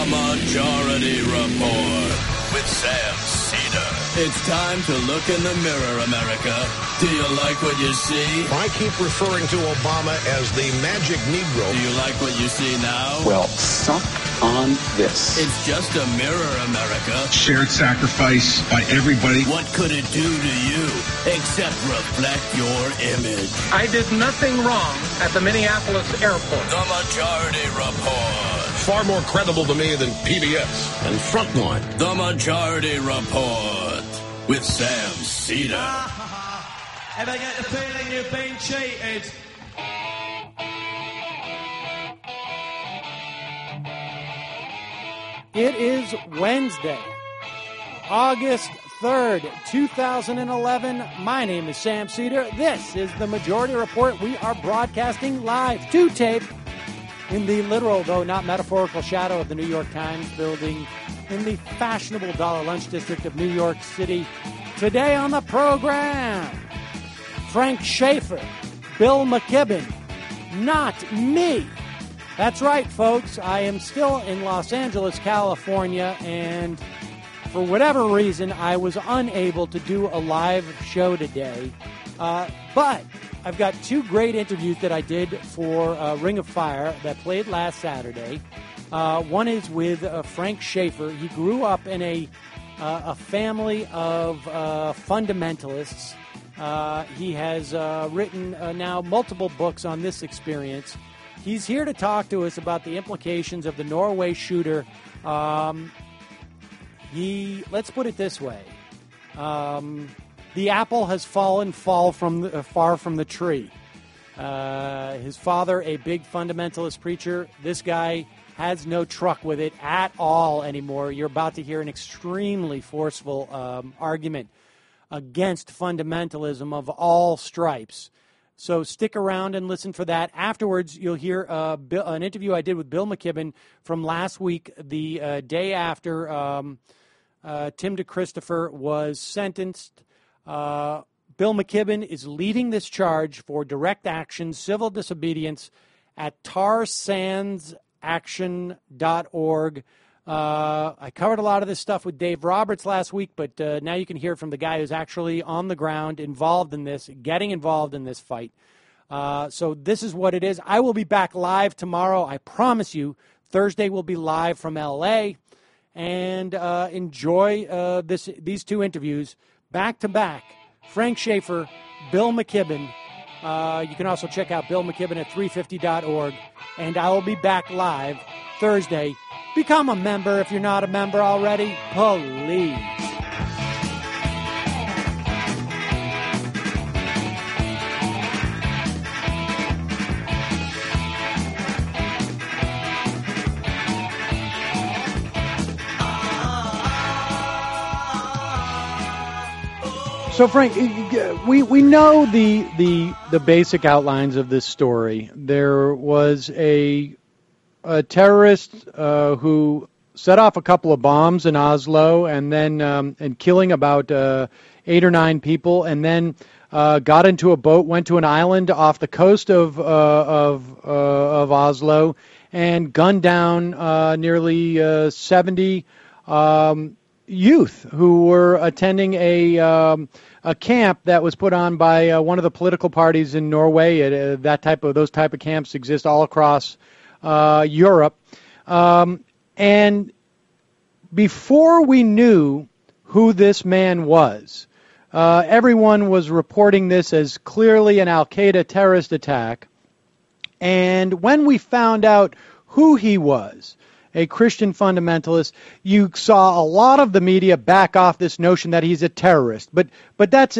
The Majority Report with Sam Cedar. It's time to look in the mirror, America. Do you like what you see? I keep referring to Obama as the magic Negro. Do you like what you see now? Well, suck on this. It's just a mirror, America. Shared sacrifice by everybody. What could it do to you except reflect your image? I did nothing wrong at the Minneapolis airport. The Majority Report. Far more credible to me than PBS and Frontline. The Majority Report with Sam Cedar. Ever get the feeling you've been cheated? It is Wednesday, August 3rd, 2011. My name is Sam Cedar. This is the Majority Report. We are broadcasting live to tape in the literal, though not metaphorical, shadow of the New York Times building in the fashionable Dollar Lunch District of New York City. Today on the program, Frank Schaeffer, Bill McKibben, not me. That's right, folks. I am still in Los Angeles, California, and for whatever reason, I was unable to do a live show today. But I've got two great interviews that I did for Ring of Fire that played last Saturday. One is with Frank Schaeffer. He grew up in a family of fundamentalists. He has written now multiple books on this experience. He's here to talk to us about the implications of the Norway shooter. Let's put it this way. The apple has fallen far from the tree. His father, a big fundamentalist preacher. This guy has no truck with it at all anymore. You're about to hear an extremely forceful argument against fundamentalism of all stripes. So stick around and listen for that. Afterwards, you'll hear an interview I did with Bill McKibben from last week, the day after Tim DeChristopher was sentenced. Bill McKibben is leading this charge for direct action, civil disobedience at tarsandsaction.org. I covered a lot of this stuff with Dave Roberts last week, but now you can hear from the guy who's actually on the ground, involved in this, getting involved in this fight. So this is what it is. I will be back live tomorrow. I promise you. Thursday will be live from L.A. And enjoy these two interviews back to back. Frank Schaeffer, Bill McKibben. You can also check out Bill McKibben at 350.org. And I will be back live Thursday. Become a member if you're not a member already. Please. So, Frank, we know the basic outlines of this story. There was a terrorist who set off a couple of bombs in Oslo and then and killing about 8 or 9 people, and then got into a boat, went to an island off the coast of Oslo, and gunned down nearly 70 youth who were attending a camp that was put on by one of the political parties in Norway. Those type of camps exist all across Europe. And before we knew who this man was, everyone was reporting this as clearly an Al-Qaeda terrorist attack. And when we found out who he was, a Christian fundamentalist, you saw a lot of the media back off this notion that he's a terrorist. But that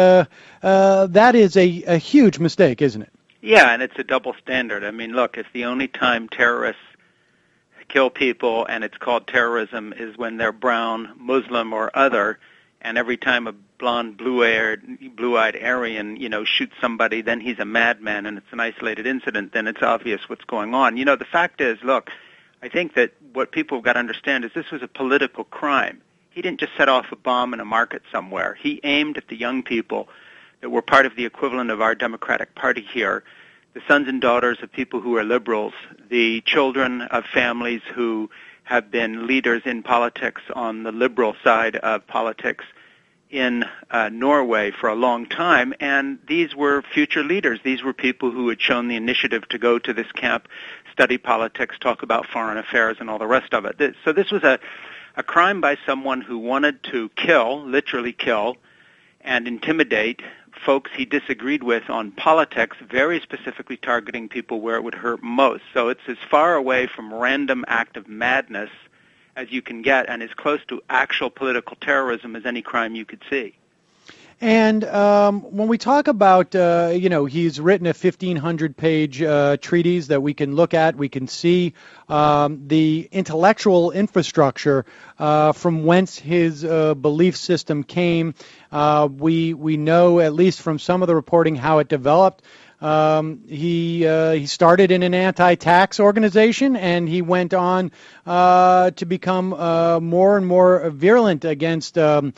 is a huge mistake, isn't it? Yeah, and it's a double standard. I mean, look, if the only time terrorists kill people and it's called terrorism is when they're brown, Muslim, or other, and every time a blonde, blue-eyed Aryan, shoots somebody, then he's a madman and it's an isolated incident, then it's obvious what's going on. The fact is, look, I think that what people have got to understand is this was a political crime. He didn't just set off a bomb in a market somewhere. He aimed at the young people that were part of the equivalent of our Democratic Party here, the sons and daughters of people who are liberals, the children of families who have been leaders in politics on the liberal side of politics in Norway for a long time, and these were future leaders. These were people who had shown the initiative to go to this camp, study politics, talk about foreign affairs, and all the rest of it. So this was a crime by someone who wanted to kill, literally kill, and intimidate folks he disagreed with on politics, very specifically targeting people where it would hurt most. So it's as far away from random act of madness as you can get, and as close to actual political terrorism as any crime you could see. And when we talk about, he's written a 1,500-page treatise that we can look at, we can see the intellectual infrastructure from whence his belief system came. We know, at least from some of the reporting, how it developed. He started in an anti-tax organization, and he went on to become more and more virulent against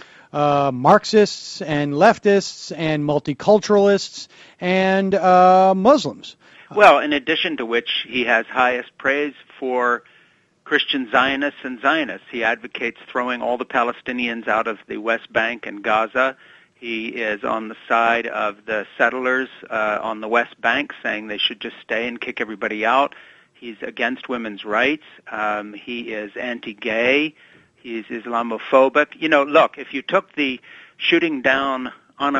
Marxists and leftists and multiculturalists and Muslims. Well, in addition to which, he has highest praise for Christian Zionists and Zionists. He advocates throwing all the Palestinians out of the West Bank and Gaza. He is on the side of the settlers on the West Bank, saying they should just stay and kick everybody out. He's against women's rights. He is anti-gay. He's Islamophobic. Look, if you took the shooting down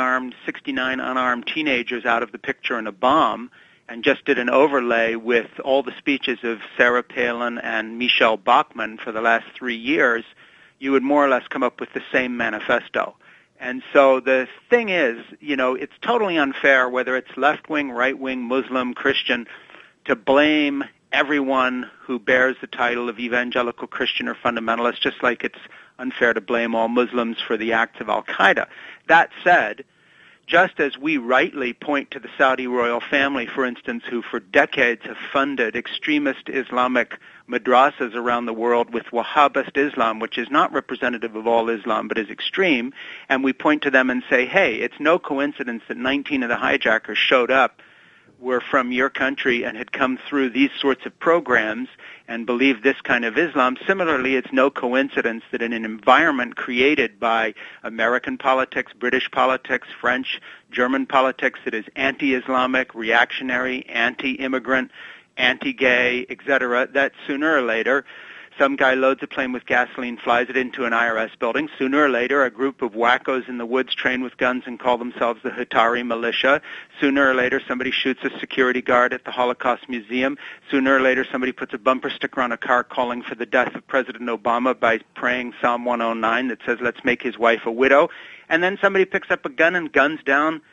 69 unarmed teenagers out of the picture in a bomb and just did an overlay with all the speeches of Sarah Palin and Michelle Bachmann for the last 3 years, you would more or less come up with the same manifesto. And so the thing is, it's totally unfair, whether it's left-wing, right-wing, Muslim, Christian, to blame everyone who bears the title of evangelical Christian or fundamentalist, just like it's unfair to blame all Muslims for the acts of al-Qaeda. That said, just as we rightly point to the Saudi royal family, for instance, who for decades have funded extremist Islamic madrasas around the world with Wahhabist Islam, which is not representative of all Islam but is extreme, and we point to them and say, hey, it's no coincidence that 19 of the hijackers showed up were from your country and had come through these sorts of programs and believed this kind of Islam. Similarly, it's no coincidence that in an environment created by American politics, British politics, French, German politics that is anti-Islamic, reactionary, anti-immigrant, anti-gay, etc., that sooner or later some guy loads a plane with gasoline, flies it into an IRS building. Sooner or later, a group of wackos in the woods trained with guns and call themselves the Hatari militia. Sooner or later, somebody shoots a security guard at the Holocaust Museum. Sooner or later, somebody puts a bumper sticker on a car calling for the death of President Obama by praying Psalm 109 that says, let's make his wife a widow. And then somebody picks up a gun and guns down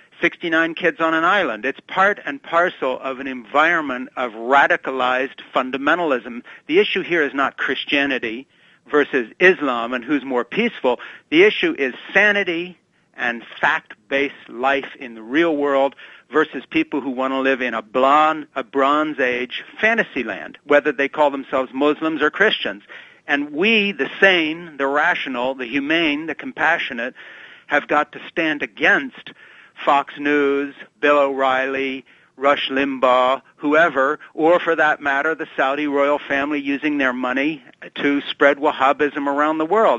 69 kids on an island. It's part and parcel of an environment of radicalized fundamentalism. The issue here is not Christianity versus Islam and who's more peaceful. The issue is sanity and fact-based life in the real world versus people who want to live in a Bronze Age fantasy land, whether they call themselves Muslims or Christians. And we, the sane, the rational, the humane, the compassionate, have got to stand against Fox News, Bill O'Reilly, Rush Limbaugh, whoever, or for that matter, the Saudi royal family using their money to spread Wahhabism around the world,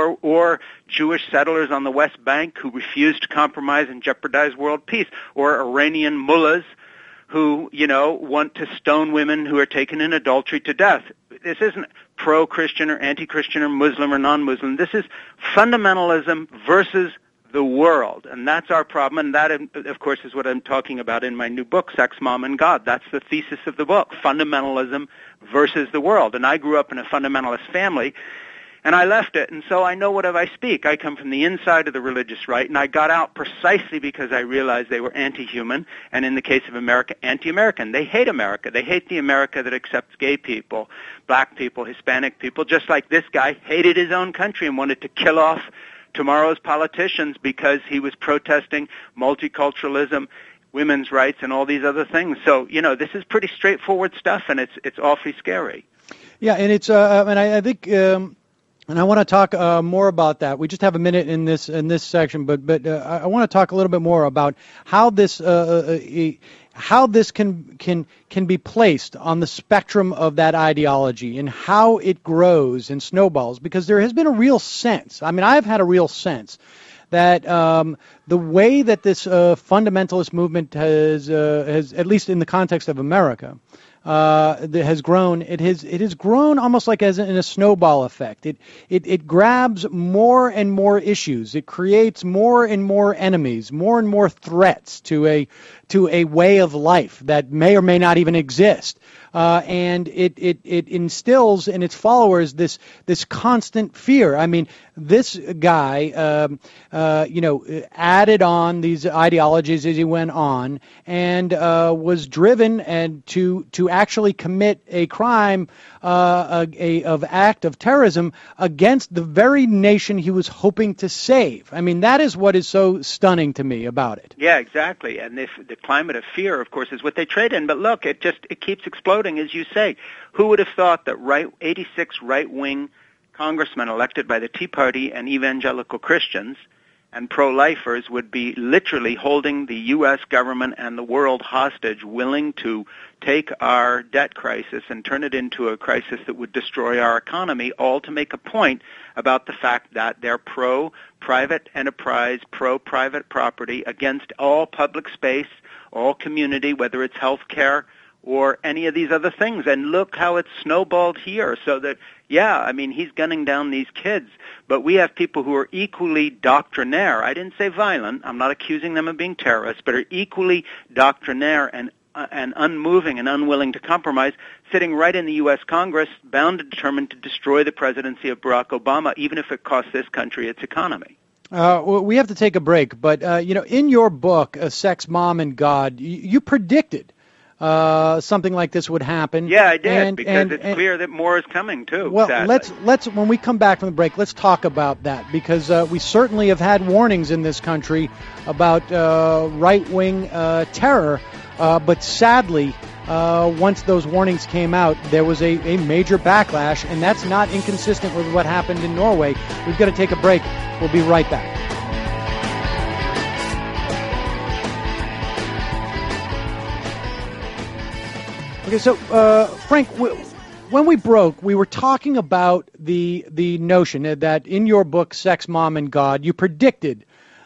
or Jewish settlers on the West Bank who refuse to compromise and jeopardize world peace, or Iranian mullahs who, want to stone women who are taken in adultery to death. This isn't pro-Christian or anti-Christian or Muslim or non-Muslim. This is fundamentalism versus the world, and that's our problem, and that, of course, is what I'm talking about in my new book, Sex, Mom, and God. That's the thesis of the book, fundamentalism versus the world. And I grew up in a fundamentalist family, and I left it, and so I know whatever I speak. I come from the inside of the religious right, and I got out precisely because I realized they were anti-human, and in the case of America, anti-American. They hate America. They hate the America that accepts gay people, black people, Hispanic people, just like this guy hated his own country and wanted to kill off tomorrow's politicians because he was protesting multiculturalism, women's rights, and all these other things. So, this is pretty straightforward stuff, and it's awfully scary. Yeah, and it's and I think and I want to talk more about that. We just have a minute in this section, but I want to talk a little bit more about how this how this can be placed on the spectrum of that ideology and how it grows and snowballs, because there has been a real sense. I mean, I've had a real sense that the way that this fundamentalist movement has, at least in the context of America, that has grown. It has grown almost like as in a snowball effect. It grabs more and more issues. It creates more and more enemies, more and more threats to a way of life that may or may not even exist. And it instills in its followers this constant fear. I mean, this guy, added on these ideologies as he went on, and was driven and to actually commit a crime, act of terrorism against the very nation he was hoping to save. I mean, that is what is so stunning to me about it. Yeah, exactly. And the climate of fear, of course, is what they trade in. But look, it keeps exploding, as you say. Who would have thought that 86 right-wing congressmen elected by the Tea Party and evangelical Christians and pro-lifers would be literally holding the U.S. government and the world hostage, willing to take our debt crisis and turn it into a crisis that would destroy our economy, all to make a point about the fact that they're pro-private enterprise, pro-private property, against all public space, all community, whether it's health care or any of these other things. And look how it's snowballed here, so that, yeah, I mean, he's gunning down these kids, but we have people who are equally doctrinaire. I didn't say violent. I'm not accusing them of being terrorists, but are equally doctrinaire and unmoving and unwilling to compromise, sitting right in the U.S. Congress, bound and determined to destroy the presidency of Barack Obama, even if it costs this country its economy. Well, we have to take a break, but in your book, Sex, Mom, and God, you predicted something like this would happen. Yeah, I did, because it's clear that more is coming too. Well, sadly. let's when we come back from the break, let's talk about that, because we certainly have had warnings in this country about right-wing terror, but sadly, once those warnings came out, there was a major backlash, and that's not inconsistent with what happened in Norway. We've got to take a break. We'll be right back. Okay, so Frank, when we broke, we were talking about the notion that in your book, Sex, Mom, and God, you predicted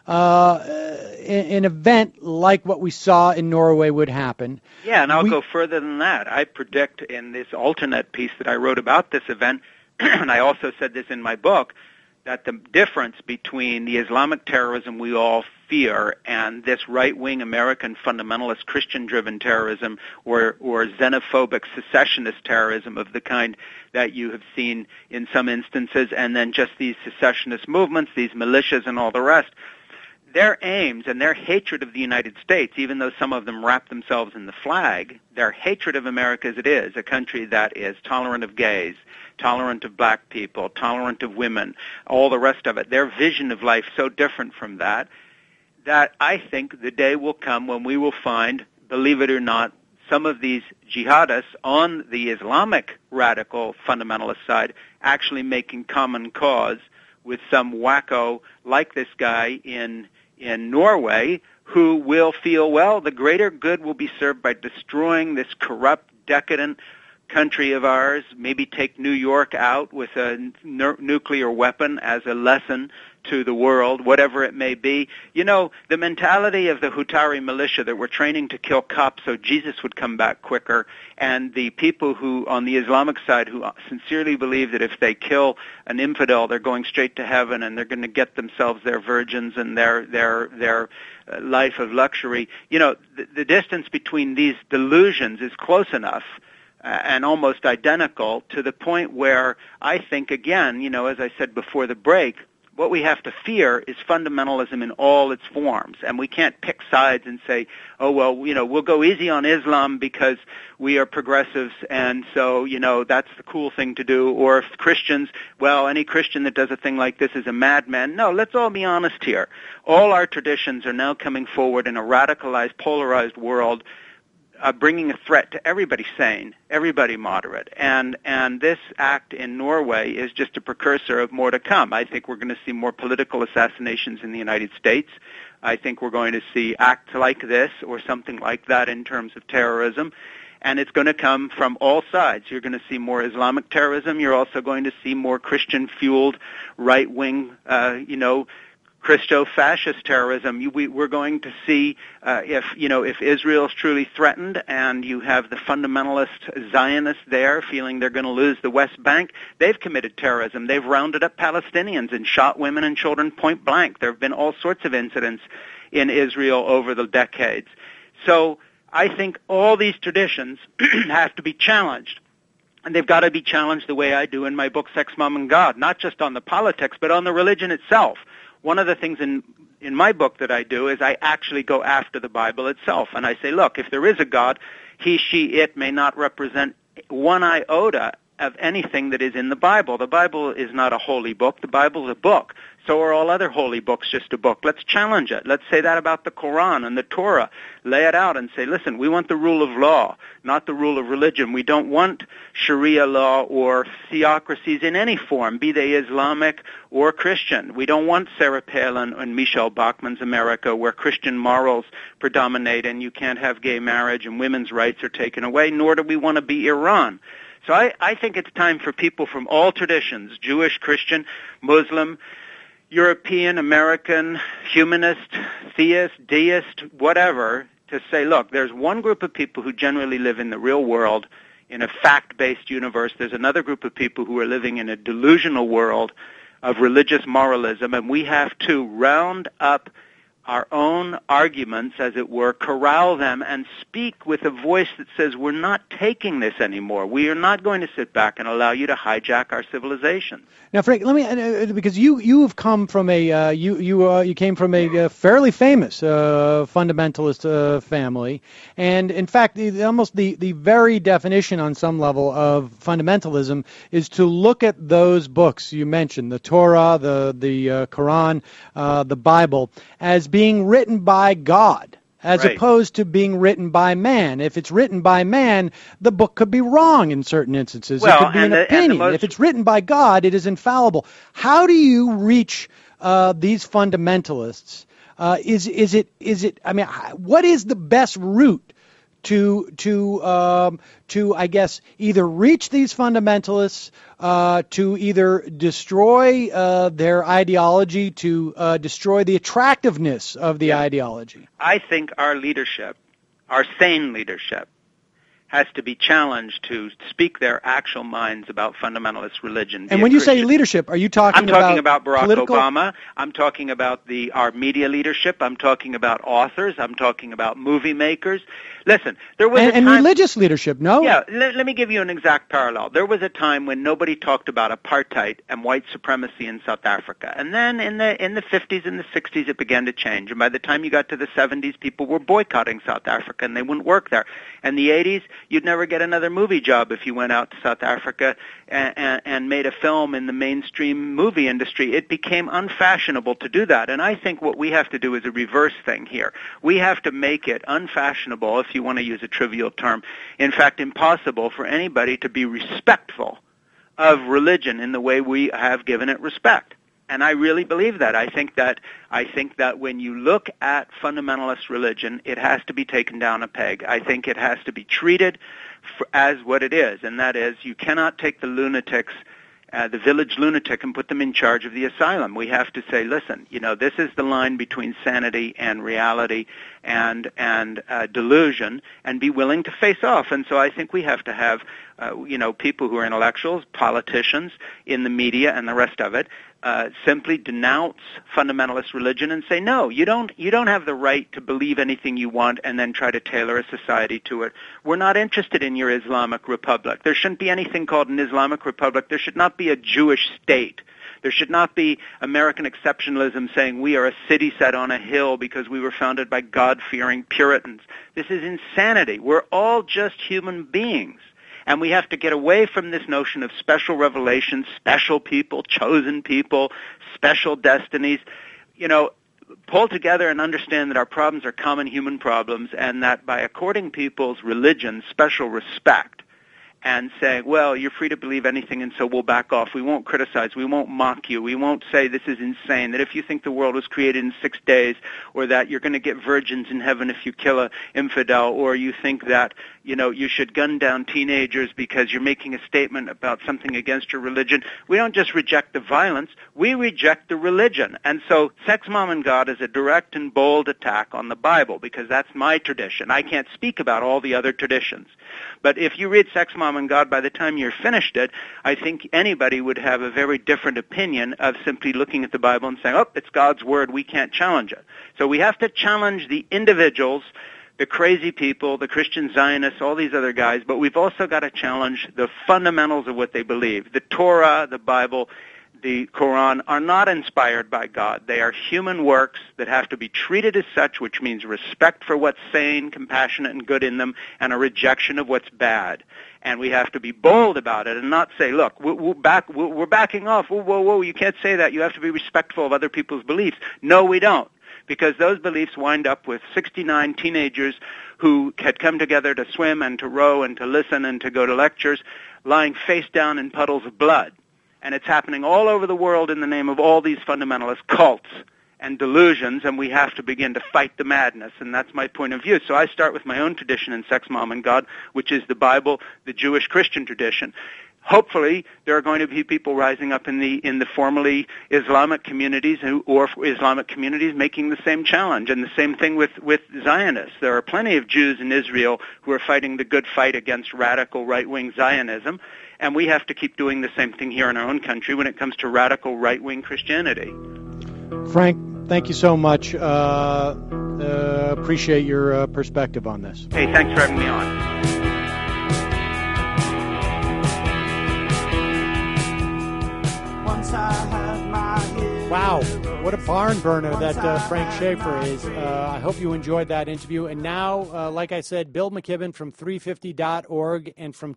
an event like what we saw in Norway would happen. Yeah, and I'll go further than that. I predict in this alternate piece that I wrote about this event, and I also said this in my book, that the difference between the Islamic terrorism we all fear and this right-wing American fundamentalist Christian-driven terrorism or xenophobic secessionist terrorism of the kind that you have seen in some instances, and then just these secessionist movements, these militias and all the rest, their aims and their hatred of the United States, even though some of them wrap themselves in the flag, their hatred of America as it is, a country that is tolerant of gays, tolerant of black people, tolerant of women, all the rest of it, their vision of life so different from that I think the day will come when we will find, believe it or not, some of these jihadists on the Islamic radical fundamentalist side actually making common cause with some wacko like this guy in Norway, who will feel, well, the greater good will be served by destroying this corrupt, decadent country of ours, maybe take New York out with a nuclear weapon as a lesson to the world, whatever it may be. You know, the mentality of the Hutari militia that were training to kill cops so Jesus would come back quicker, and the people who, on the Islamic side, who sincerely believe that if they kill an infidel, they're going straight to heaven and they're going to get themselves their virgins and their life of luxury. You know, the distance between these delusions is close enough and almost identical to the point where I think, again, you know, as I said before the break, what we have to fear is fundamentalism in all its forms, and we can't pick sides and say, oh, well, you know, we'll go easy on Islam because we are progressives, and so, you know, that's the cool thing to do, or if Christians, well, any Christian that does a thing like this is a madman. No, let's all be honest here. All our traditions are now coming forward in a radicalized, polarized world, bringing a threat to everybody sane, everybody moderate. And this act in Norway is just a precursor of more to come. I think we're going to see more political assassinations in the United States. I think we're going to see acts like this or something like that in terms of terrorism. And it's going to come from all sides. You're going to see more Islamic terrorism. You're also going to see more Christian-fueled right-wing, Christo-fascist terrorism. We're going to see if Israel is truly threatened, and you have the fundamentalist Zionists there feeling they're going to lose the West Bank. They've committed terrorism. They've rounded up Palestinians and shot women and children point blank. There have been all sorts of incidents in Israel over the decades. So I think all these traditions have to be challenged. And they've got to be challenged the way I do in my book, Sex, Mom, and God, not just on the politics, but on the religion itself. One of the things in my book that I do is I actually go after the Bible itself. And I say, look, if there is a God, he, she, it may not represent one iota of anything that is in the Bible. The Bible is not a holy book. The Bible is a book. So are all other holy books just a book. Let's challenge it. Let's say that about the Quran and the Torah. Lay it out and say, listen, we want the rule of law, not the rule of religion. We don't want Sharia law or theocracies in any form, be they Islamic or Christian. We don't want Sarah Palin and Michelle Bachmann's America, where Christian morals predominate and you can't have gay marriage and women's rights are taken away, nor do we want to be Iran. So I think it's time for people from all traditions, Jewish, Christian, Muslim, European, American, humanist, theist, deist, whatever, to say, look, there's one group of people who generally live in the real world in a fact-based universe. There's another group of people who are living in a delusional world of religious moralism, and we have to round up our own arguments, as it were, corral them, and speak with a voice that says we're not taking this anymore. We are not going to sit back and allow you to hijack our civilization. Now, Frank, let me because you have come from a you came from a fairly famous fundamentalist family, and in fact, the very definition on some level of fundamentalism is to look at those books you mentioned, the Torah, the Quran, the Bible, as being written by God, as right, opposed to being written by man. If it's written by man, the book could be wrong in certain instances. It could be an opinion. If it's written by God, it is infallible. How do you reach these fundamentalists? Is it? I mean, what is the best route to I guess either reach these fundamentalists, to either destroy their ideology, to destroy the attractiveness of the ideology? I think our leadership, our sane leadership, has to be challenged to speak their actual minds about fundamentalist religion. And when you say leadership, are you talking about I'm talking about Barack political? Obama. I'm talking about our media leadership. I'm talking about authors. I'm talking about movie makers. Listen, there was a time... And religious leadership, no? Yeah, let me give you an exact parallel. There was a time when nobody talked about apartheid and white supremacy in South Africa. And then in the 50s and the 60s, it began to change. And by the time you got to the 70s, people were boycotting South Africa, and they wouldn't work there. And the 80s, you'd never get another movie job if you went out to South Africa and made a film in the mainstream movie industry. It became unfashionable to do that. And I think what we have to do is a reverse thing here. We have to make it unfashionable, if you want to use a trivial term, in fact impossible for anybody to be respectful of religion in the way we have given it respect. And I really believe that. I think that when you look at fundamentalist religion, it has to be taken down a peg. I think it has to be treated as what it is, and that is, you cannot take the lunatics, the village lunatic, and put them in charge of the asylum. We have to say, listen, this is the line between sanity and reality and delusion, and be willing to face off. And so I think we have to have, people who are intellectuals, politicians, in the media and the rest of it, simply denounce fundamentalist religion and say, no, you don't have the right to believe anything you want and then try to tailor a society to it. We're not interested in your Islamic Republic. There shouldn't be anything called an Islamic Republic. There should not be a Jewish state. There should not be American exceptionalism saying we are a city set on a hill because we were founded by God-fearing Puritans. This is insanity. We're all just human beings. And we have to get away from this notion of special revelations, special people, chosen people, special destinies. Pull together and understand that our problems are common human problems, and that by according people's religion special respect and saying, well, you're free to believe anything, and so we'll back off. We won't criticize. We won't mock you. We won't say this is insane, that if you think the world was created in 6 days, or that you're going to get virgins in heaven if you kill an infidel, or you think that, you should gun down teenagers because you're making a statement about something against your religion. We don't just reject the violence. We reject the religion. And so Sex, Mom, and God is a direct and bold attack on the Bible, because that's my tradition. I can't speak about all the other traditions. But if you read Sex, Mom, and God, by the time you're finished it, I think anybody would have a very different opinion of simply looking at the Bible and saying, oh, it's God's Word, we can't challenge it. So we have to challenge the individuals, the crazy people, the Christian Zionists, all these other guys, but we've also got to challenge the fundamentals of what they believe. The Torah, the Bible, the Quran are not inspired by God. They are human works that have to be treated as such, which means respect for what's sane, compassionate, and good in them, and a rejection of what's bad. And we have to be bold about it and not say, look, we're backing off. Whoa, you can't say that. You have to be respectful of other people's beliefs. No, we don't, because those beliefs wind up with 69 teenagers who had come together to swim and to row and to listen and to go to lectures, lying face down in puddles of blood. And it's happening all over the world in the name of all these fundamentalist cults and delusions, and we have to begin to fight the madness, and that's my point of view. So I start with my own tradition in Sex, Mom, and God, which is the Bible, the Jewish Christian tradition. Hopefully, there are going to be people rising up in the formerly Islamic communities or Islamic communities making the same challenge, and the same thing with Zionists. There are plenty of Jews in Israel who are fighting the good fight against radical right-wing Zionism, and we have to keep doing the same thing here in our own country when it comes to radical right-wing Christianity. Frank, thank you so much. Appreciate your perspective on this. Hey, thanks for having me on. Wow, what a barn burner that Frank Schaeffer is. I hope you enjoyed that interview. And now, like I said, Bill McKibben from 350.org and from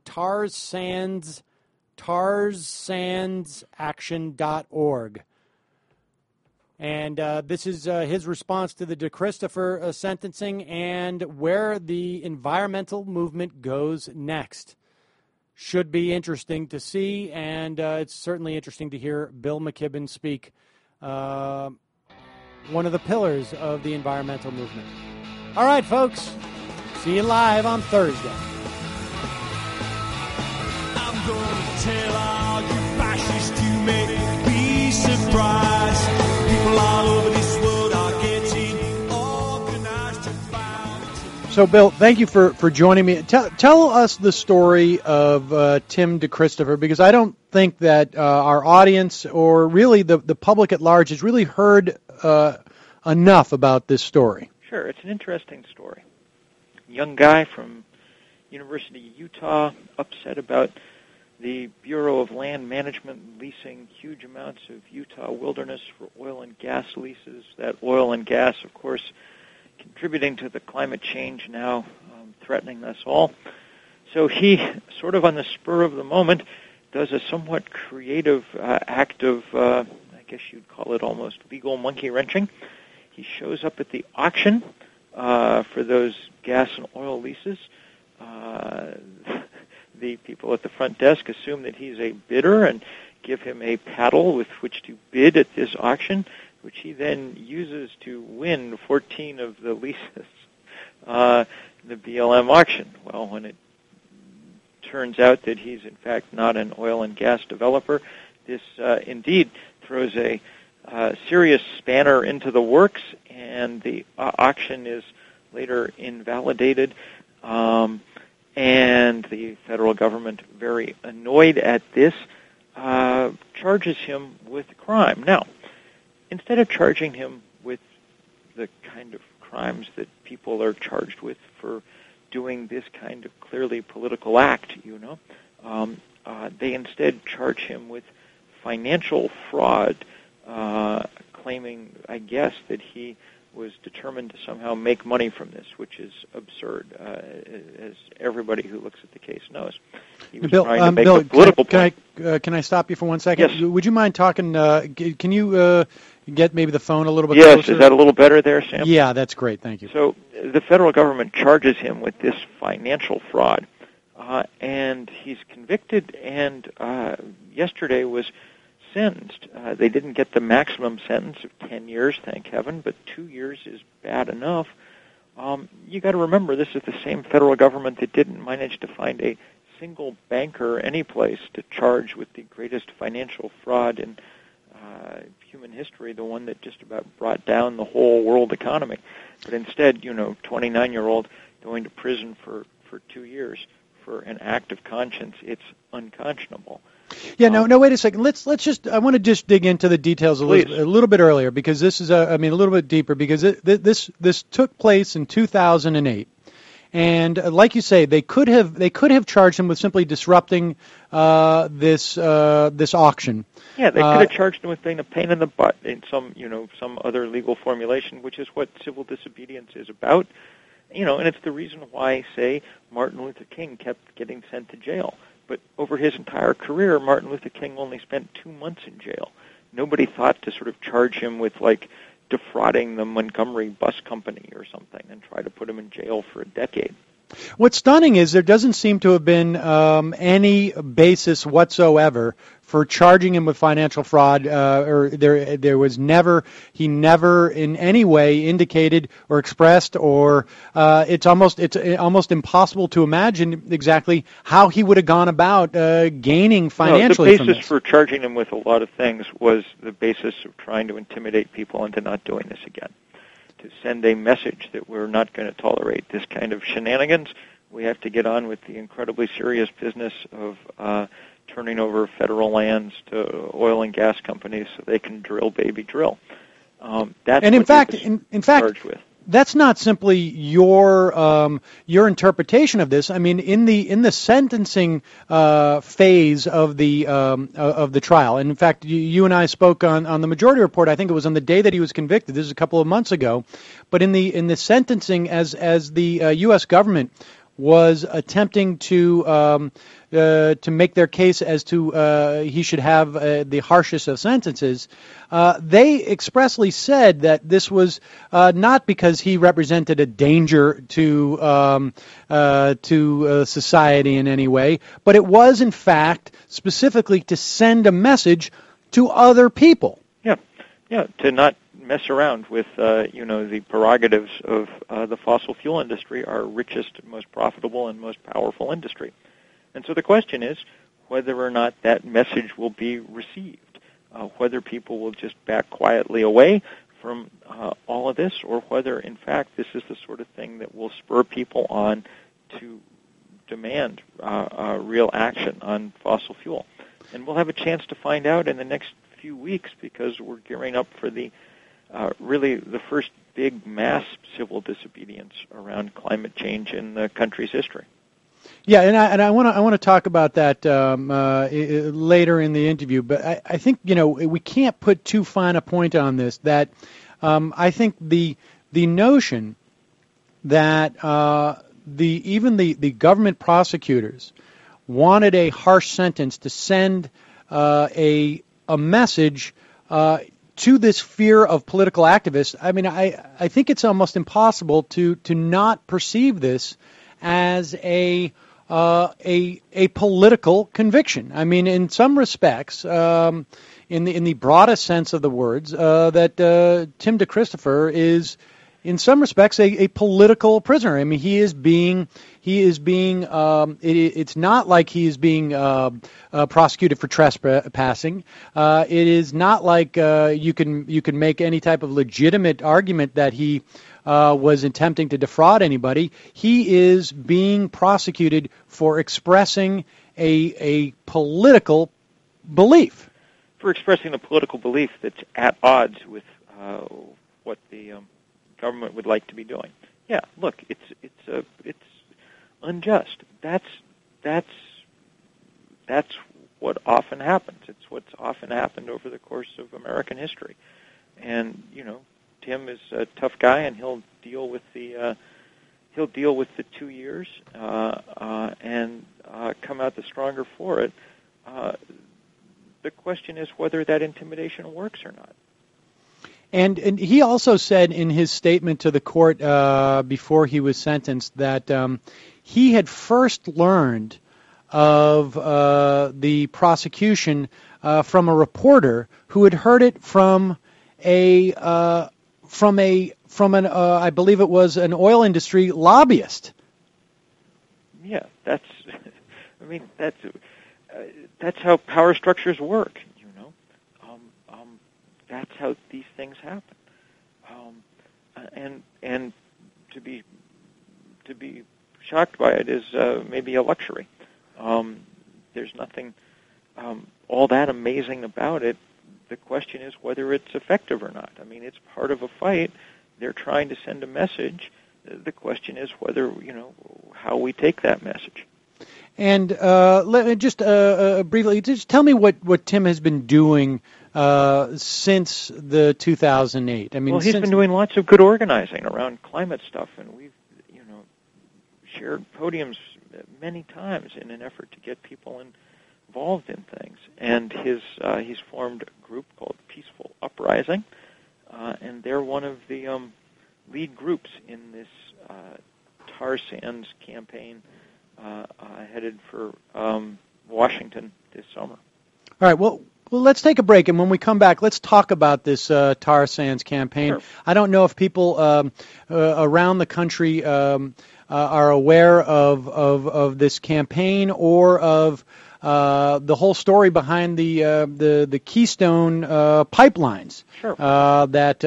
TarzSandsAction.org. And this is his response to the DeChristopher sentencing and where the environmental movement goes next. Should be interesting to see, and it's certainly interesting to hear Bill McKibben speak, one of the pillars of the environmental movement. All right, folks, see you live on Thursday. I'm going to tell all you fascists to make be surprised. People all over this world are getting organized to fight. So, Bill, thank you for joining me. Tell us the story of Tim DeChristopher, because I don't think that our audience or really the public at large has really heard enough about this story. Sure, it's an interesting story. Young guy from University of Utah, upset about the Bureau of Land Management leasing huge amounts of Utah wilderness for oil and gas leases. That oil and gas, of course, contributing to the climate change now threatening us all. So he, sort of on the spur of the moment, does a somewhat creative act of, I guess you'd call it almost legal monkey wrenching. He shows up at the auction for those gas and oil leases. The people at the front desk assume that he's a bidder and give him a paddle with which to bid at this auction, which he then uses to win 14 of the leases in the BLM auction. Well, when it turns out that he's in fact not an oil and gas developer, this indeed throws a serious spanner into the works, and the auction is later invalidated, and the federal government, very annoyed at this, charges him with crime. Now, instead of charging him with the kind of crimes that people are charged with for doing this kind of clearly political act, they instead charge him with financial fraud, claiming, I guess, that he was determined to somehow make money from this, which is absurd, as everybody who looks at the case knows. He was Bill, trying to make Bill, a political point. Can I stop you for 1 second? Yes. Would you mind talking? Can you get maybe the phone a little bit closer? Yes, is that a little better there, Sam? Yeah, that's great. Thank you. So the federal government charges him with this financial fraud. and he's convicted, and yesterday was sentenced. They didn't get the maximum sentence of 10 years, thank heaven, but 2 years is bad enough. You got to remember, this is the same federal government that didn't manage to find a single banker any place to charge with the greatest financial fraud in human history, the one that just about brought down the whole world economy. But instead, 29-year-old going to prison for 2 years for an act of conscience, it's unconscionable. Yeah, no, wait a second. Let's just. I want to just dig into the details a little bit earlier, because this is a little bit deeper, because this took place in 2008, and like you say, they could have charged him with simply disrupting this auction. Yeah, they could have charged him with being a pain in the butt in some other legal formulation, which is what civil disobedience is about. And it's the reason why, say, Martin Luther King kept getting sent to jail. But over his entire career, Martin Luther King only spent 2 months in jail. Nobody thought to sort of charge him with, defrauding the Montgomery bus company or something and try to put him in jail for a decade. What's stunning is there doesn't seem to have been any basis whatsoever for charging him with financial fraud, or there was never, he never in any way indicated or expressed, or it's almost impossible to imagine exactly how he would have gone about gaining financially from this. The basis for charging him with a lot of things was the basis of trying to intimidate people into not doing this again, to send a message that we're not going to tolerate this kind of shenanigans. We have to get on with the incredibly serious business of turning over federal lands to oil and gas companies so they can drill, baby, drill. That's and in fact, charged with. That's not simply your interpretation of this. I mean, in the sentencing phase of the trial, and in fact, you and I spoke on the Majority Report. I think it was on the day that he was convicted. This is a couple of months ago. But in the sentencing, as the U.S. government was attempting to make their case as to he should have the harshest of sentences, they expressly said that this was not because he represented a danger to society in any way, but it was in fact specifically to send a message to other people. Yeah, to not mess around with the prerogatives of the fossil fuel industry, our richest, most profitable, and most powerful industry. And so the question is whether or not that message will be received, whether people will just back quietly away from all of this, or whether, in fact, this is the sort of thing that will spur people on to demand real action on fossil fuel. And we'll have a chance to find out in the next few weeks, because we're gearing up for the really the first big mass civil disobedience around climate change in the country's history. Yeah, and I want to talk about that later in the interview. But I think we can't put too fine a point on this. That I think the notion that even the government prosecutors wanted a harsh sentence to send a message to this fear of political activists. I mean, I think it's almost impossible to not perceive this as a political conviction. I mean, in some respects, in the broadest sense of the words, that Tim DeChristopher is, in some respects, a political prisoner. I mean, it's not like he is being prosecuted for trespassing. It is not like you can make any type of legitimate argument that he was attempting to defraud anybody. He is being prosecuted for expressing a political belief. For expressing a political belief that's at odds with what the government would like to be doing. Yeah, look, it's unjust. That's what often happens. It's what's often happened over the course of American history. And Tim is a tough guy, and he'll deal with the 2 years and come out the stronger for it. The question is whether that intimidation works or not. And he also said in his statement to the court before he was sentenced that he had first learned of the prosecution from a reporter who had heard it from I believe it was an oil industry lobbyist. Yeah, that's how power structures work. That's how these things happen, and to be shocked by it is maybe a luxury. There's nothing all that amazing about it. The question is whether it's effective or not. I mean, it's part of a fight. They're trying to send a message. The question is whether, how we take that message. And let me just briefly, just tell me what Tim has been doing since the 2008. I mean, he's been doing lots of good organizing around climate stuff, and we've, shared podiums many times in an effort to get people involved in things. And he's formed a group called Peaceful Uprising, and they're one of the lead groups in this tar sands campaign headed for Washington this summer. All right, well, let's take a break, and when we come back, let's talk about this tar sands campaign. Sure. I don't know if people around the country are aware of this campaign or of the whole story behind the Keystone pipelines. Sure. That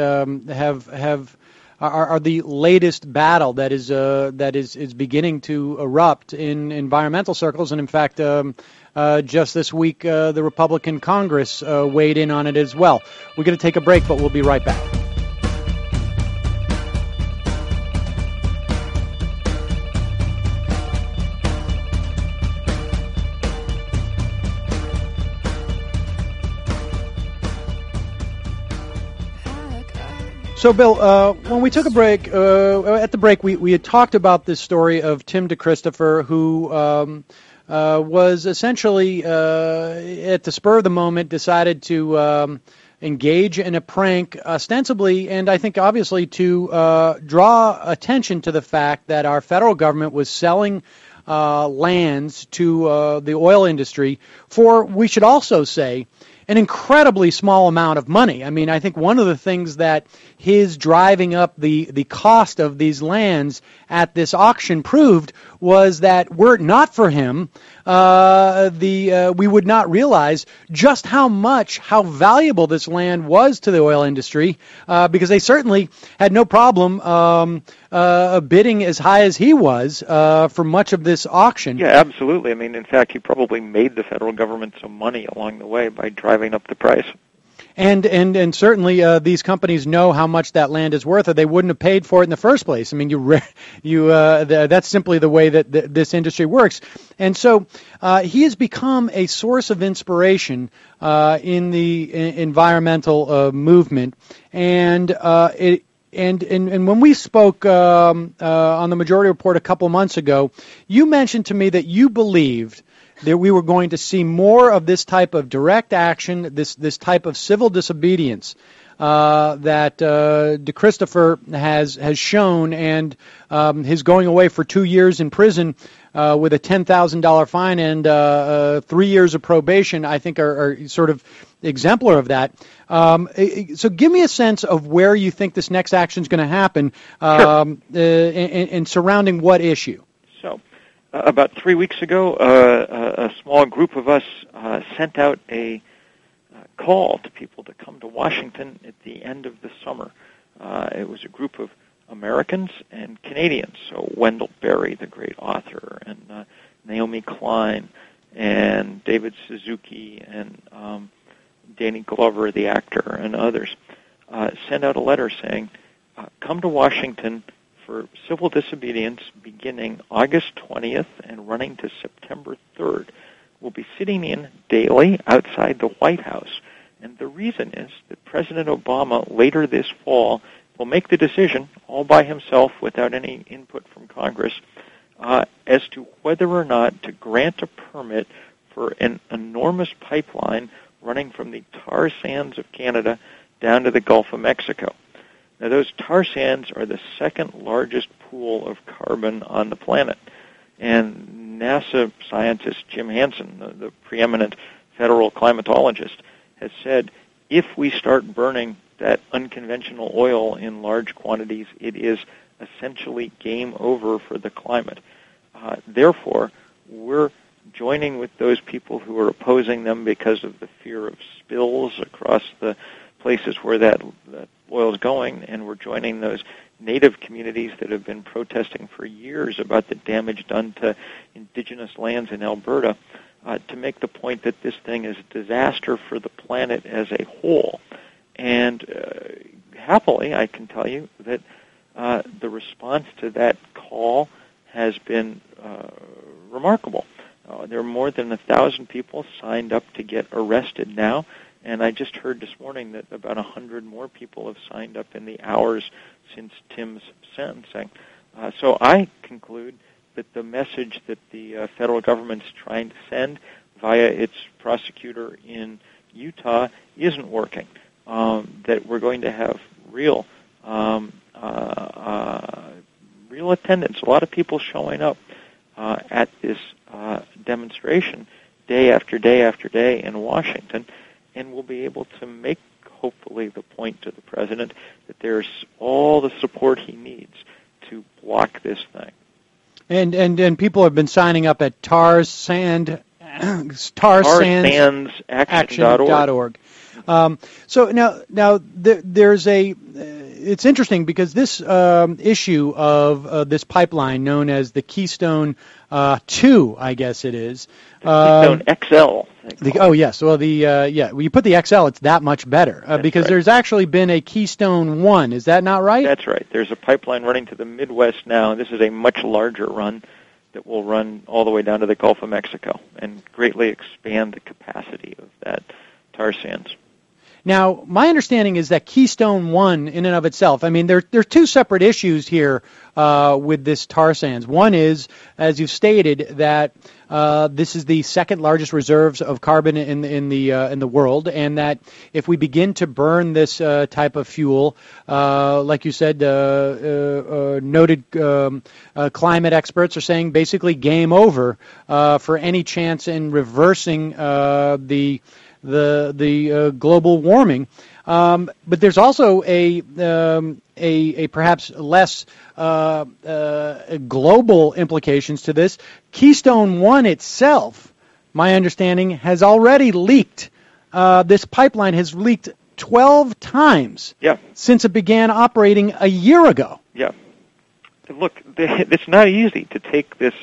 are the latest battle that is beginning to erupt in environmental circles, and in fact, just this week, the Republican Congress weighed in on it as well. We're going to take a break, but we'll be right back. So, Bill, when we took a break, at the break, we had talked about this story of Tim DeChristopher, who was essentially, at the spur of the moment, decided to engage in a prank, ostensibly, and I think obviously to draw attention to the fact that our federal government was selling lands to the oil industry for, we should also say, an incredibly small amount of money. I mean, I think one of the things that his driving up the cost of these lands at this auction proved was that were it not for him, we would not realize just how valuable this land was to the oil industry, because they certainly had no problem bidding as high as he was for much of this auction. Yeah, absolutely. I mean, in fact, he probably made the federal government some money along the way by driving up the price. And certainly these companies know how much that land is worth, or they wouldn't have paid for it in the first place. I mean, that's simply the way that this industry works. And so he has become a source of inspiration in the environmental movement. And when we spoke on the Majority Report a couple months ago, you mentioned to me that you believed that we were going to see more of this type of direct action, this type of civil disobedience that DeChristopher has shown, and his going away for 2 years in prison with a $10,000 fine and 3 years of probation, I think are sort of exemplar of that. So give me a sense of where you think this next action is going to happen, and surrounding what issue. So, about 3 weeks ago, a small group of us sent out a call to people to come to Washington at the end of the summer. It was a group of Americans and Canadians, so Wendell Berry, the great author, and Naomi Klein, and David Suzuki, and Danny Glover, the actor, and others, sent out a letter saying, come to Washington for civil disobedience beginning August 20th and running to September 3rd. We'll be sitting in daily outside the White House. And the reason is that President Obama later this fall will make the decision all by himself without any input from Congress as to whether or not to grant a permit for an enormous pipeline running from the tar sands of Canada down to the Gulf of Mexico. Now, those tar sands are the second largest pool of carbon on the planet. And NASA scientist Jim Hansen, the preeminent federal climatologist, has said if we start burning that unconventional oil in large quantities, it is essentially game over for the climate. Therefore, we're joining with those people who are opposing them because of the fear of spills across the places where that oil is going, and we're joining those native communities that have been protesting for years about the damage done to indigenous lands in Alberta to make the point that this thing is a disaster for the planet as a whole. And happily, I can tell you that the response to that call has been remarkable. There are more than 1,000 people signed up to get arrested now, and I just heard this morning that about 100 more people have signed up in the hours since Tim's sentencing. So I conclude that the message that the federal government's trying to send via its prosecutor in Utah isn't working, that we're going to have real attendance, a lot of people showing up at this demonstration day after day after day in Washington, and we'll be able to make, hopefully, the point to the president that there's all the support he needs to block this thing. And people have been signing up at tarsands.org. So now there's it's interesting because this issue of this pipeline known as the Keystone 2, I guess it is. Keystone XL. Yes. Well, when you put the XL, it's that much better because right. There's actually been a Keystone 1. Is that not right? That's right. There's a pipeline running to the Midwest now. This is a much larger run that will run all the way down to the Gulf of Mexico and greatly expand the capacity of that tar sands. Now, my understanding is that Keystone 1, in and of itself, I mean, there are two separate issues here with this tar sands. One is, as you've stated, that this is the second largest reserves of carbon in the world, and that if we begin to burn this type of fuel, like you said, noted climate experts are saying basically game over for any chance in reversing the global warming, but there's also a perhaps less global implications to this. Keystone 1 itself, my understanding, has already leaked. This pipeline has leaked 12 times since it began operating a year ago. Yeah. Look, it's not easy to take this,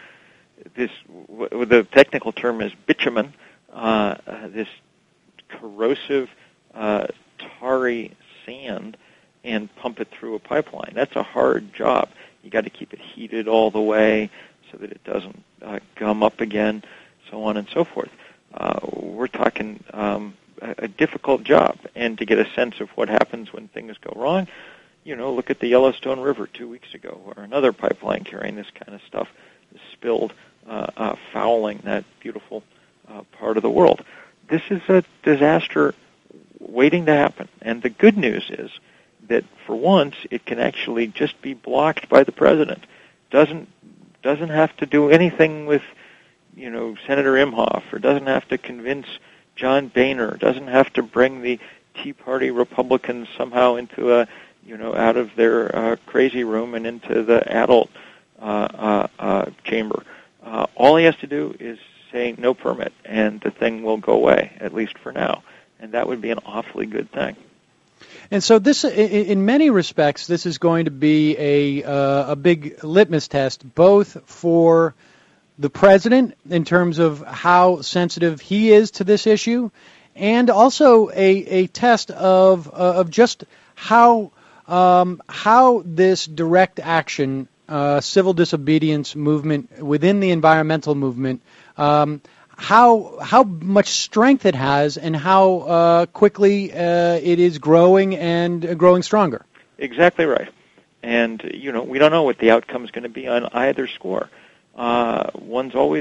the technical term is bitumen, this corrosive, tarry sand, and pump it through a pipeline. That's a hard job. You got to keep it heated all the way so that it doesn't gum up again, so on and so forth. We're talking a difficult job, and to get a sense of what happens when things go wrong, look at the Yellowstone River 2 weeks ago, where another pipeline carrying this kind of stuff is spilled, fouling that beautiful part of the world. This is a disaster waiting to happen. And the good news is that for once it can actually just be blocked by the president. Doesn't have to do anything with, Senator Imhoff, or doesn't have to convince John Boehner, doesn't have to bring the Tea Party Republicans somehow into out of their crazy room and into the adult chamber. All he has to do is say no permit, and the thing will go away, at least for now. And that would be an awfully good thing. And so this, in many respects, this is going to be a big litmus test, both for the president in terms of how sensitive he is to this issue, and also a test of just how this direct action, civil disobedience movement within the environmental movement, how much strength it has, and how quickly it is growing and growing stronger. Exactly right. And, we don't know what the outcome is going to be on either score. One's always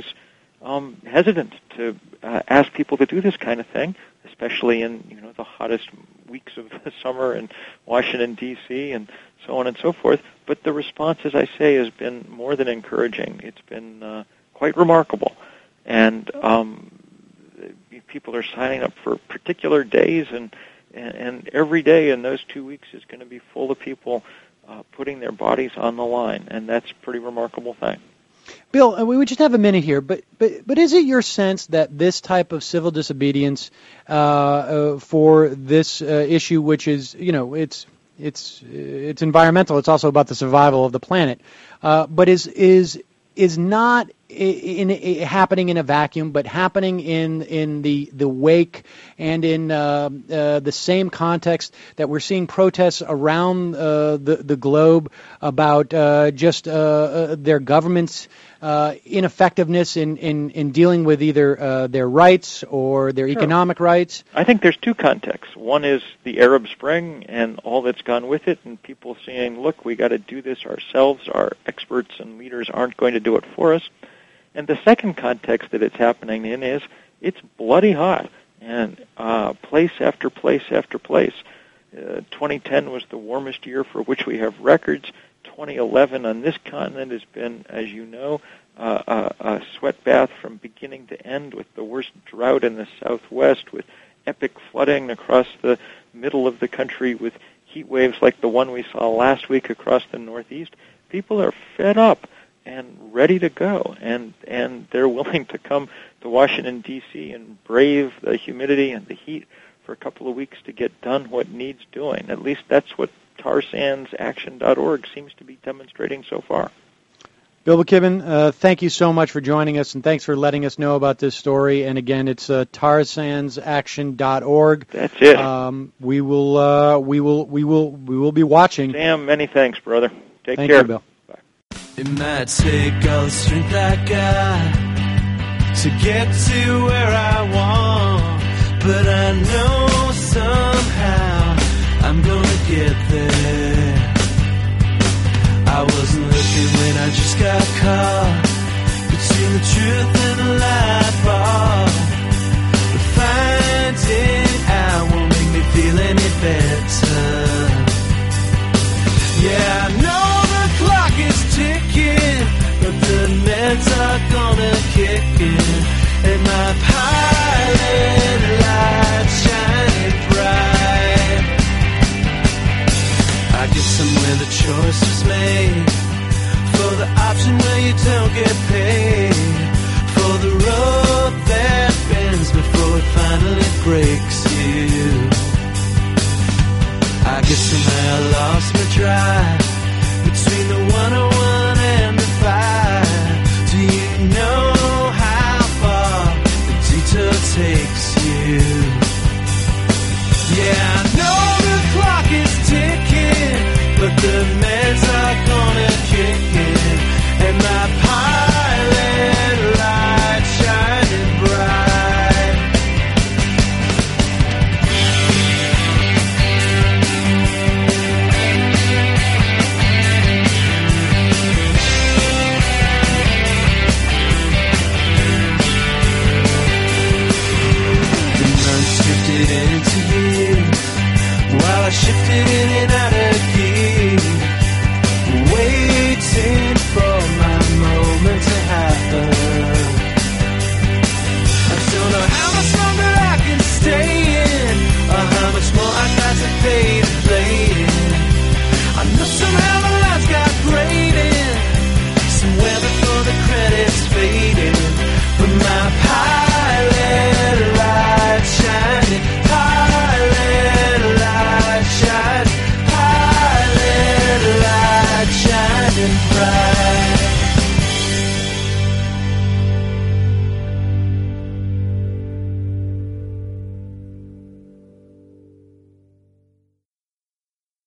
hesitant to ask people to do this kind of thing, especially in, the hottest week weeks of the summer in Washington, D.C., and so on and so forth. But the response, as I say, has been more than encouraging. It's been quite remarkable. And people are signing up for particular days, and every day in those 2 weeks is going to be full of people putting their bodies on the line, and that's a pretty remarkable thing. Bill, we would just have a minute here, but is it your sense that this type of civil disobedience for this issue, which is, it's environmental, it's also about the survival of the planet, but is not happening in a vacuum, but happening in the wake and in the same context that we're seeing protests around the globe about just their government's ineffectiveness in dealing with either their rights or their economic rights? I think there's two contexts. One is the Arab Spring and all that's gone with it, and people saying, look, we got to do this ourselves. Our experts and leaders aren't going to do it for us. And the second context that it's happening in is it's bloody hot, and place after place after place. 2010 was the warmest year for which we have records. 2011 on this continent has been, as you know, a sweat bath from beginning to end, with the worst drought in the Southwest, with epic flooding across the middle of the country, with heat waves like the one we saw last week across the Northeast. People are fed up and ready to go, and they're willing to come to Washington, D.C. and brave the humidity and the heat for a couple of weeks to get done what needs doing. At least that's what TarSandsAction.org seems to be demonstrating so far. Bill McKibben, thank you so much for joining us, and thanks for letting us know about this story. And again, it's TarSandsAction.org. That's it. We will be watching. Sam, many thanks, brother. Take care. Thank you, Bill. It might take all the strength I got to get to where I want, but I know somehow I'm gonna get there. I wasn't looking when I just got caught between the truth and the light bulb, but finding out won't make me feel any better.